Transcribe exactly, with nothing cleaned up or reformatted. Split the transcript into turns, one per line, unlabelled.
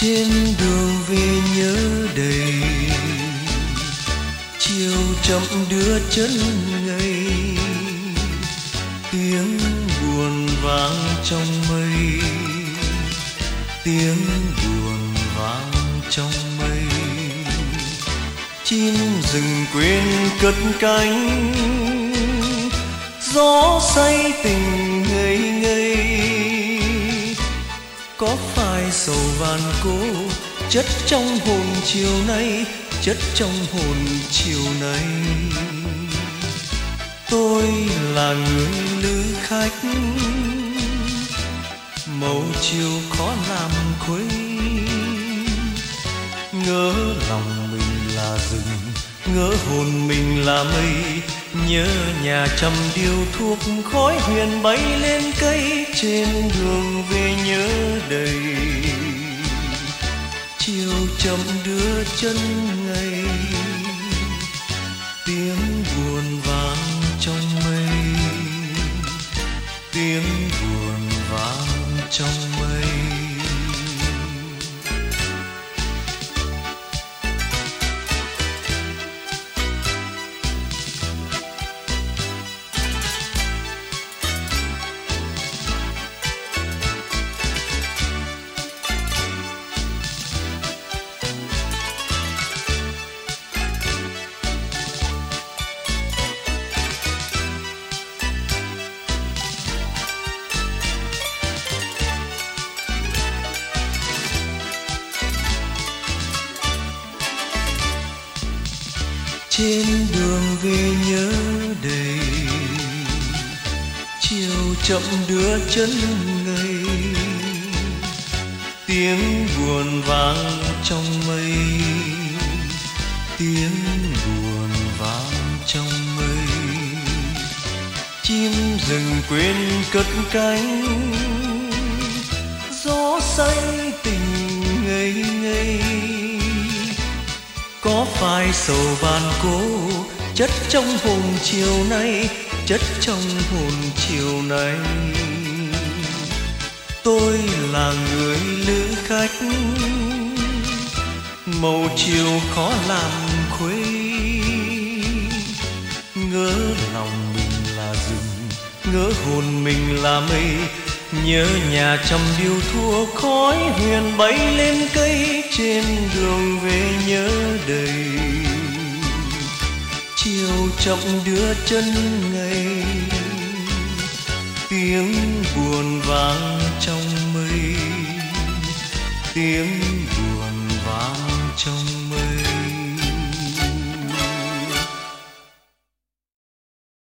Trên đường về nhớ đầy, chiều chậm đưa chân ngây, tiếng buồn vang trong mây, tiếng buồn vang trong mây. Chim rừng quên cất cánh, gió say tình ngây ngây. Có phải sầu vàn cố chất trong hồn chiều nay, chất trong hồn chiều nay. Tôi là người lữ khách, màu chiều khó làm khuấy. Ngỡ lòng mình là rừng, ngỡ hồn mình là mây. Nhớ nhà trăm điếu thuốc khói huyền bay lên cây. Trên đường về nhớ đầy, chiều chậm đưa chân ngây, tiếng buồn vang trong mây, tiếng buồn vang trong mây. Trên đường về nhớ đầy, chiều chậm đưa chân ngây, tiếng buồn vang trong mây, tiếng buồn vang trong mây. Chim rừng quên cất cánh, gió say tình ngây ngây. Có phải sầu vàn cố chất trong hồn chiều nay, chất trong hồn chiều nay. Tôi là người lữ khách, màu chiều khó làm khuấy. Ngỡ lòng mình là rừng, ngỡ hồn mình là mây. Nhớ nhà trăm điếu thuốc khói huyền bay lên cây. Trên đường về nhớ đầy, chiều chậm đưa chân ngây, tiếng buồn vang trong mây, tiếng